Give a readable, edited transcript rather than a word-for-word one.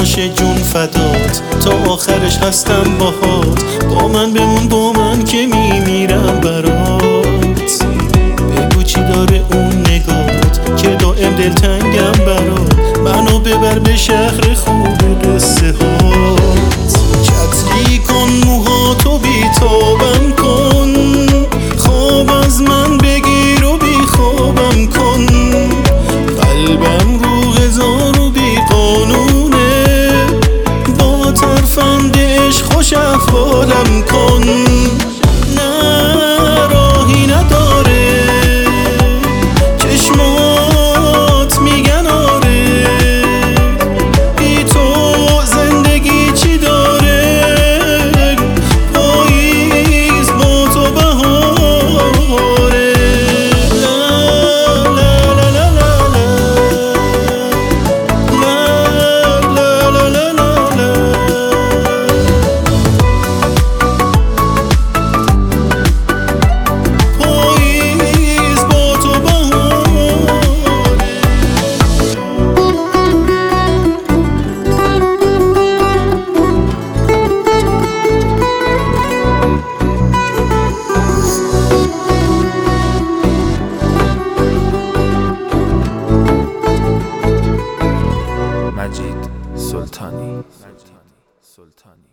باشه جون فدات، تا آخرش هستم باهات. با من بمون با من که میمیرم برات. بگو چی داره اون نگات که دائم دلتنگم برات. منو ببر به شهر خوب قصه هات. چتری کن موهاتو بیتابم کن، خواب از من بگیر و بی خوابم کن. قلبم رو هزار و بی قانونه، با ترفند عشق خوش احوالم کن. نه راهی نداره، چشمات میگن آره، بی تو زندگی چی داره. پاییز با تو بهاره. مجید سلطانی